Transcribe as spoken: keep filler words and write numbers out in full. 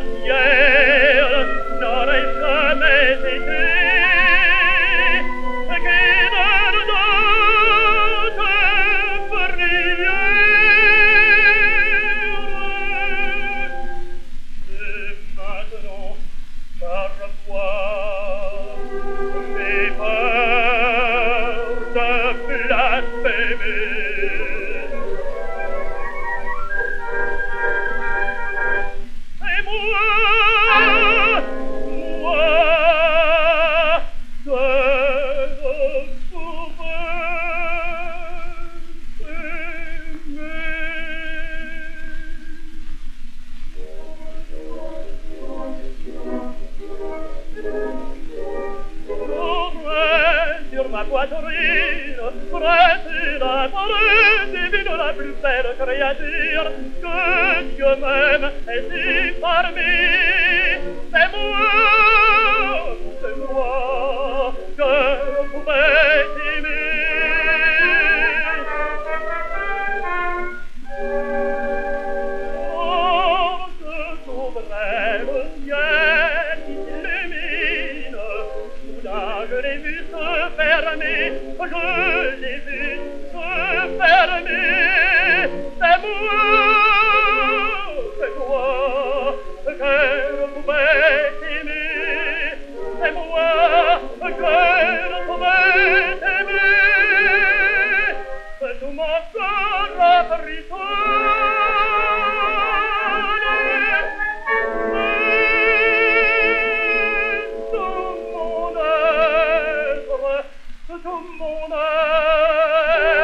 ciel n'aurait jamais été guide d'autres prières. Et maintenant, parfois, j'ai peur de blasphémer. Et moi, moi, je pouvais sur ma poitrine, prête la forêt divine, la plus belle créature que Dieu même ait si parmi. C'est moi, c'est moi que je pouvais aimer. Oh, je s'ouvrait le ciel qui s'illumine. Soudain, je l'ai vu se fermer, je l'ai vu se fermer. C'est moi, c'est toi que je pouvais aimer. C'est moi que je pouvais aimer. C'est tout mon corps a tout mon être, tout mon être.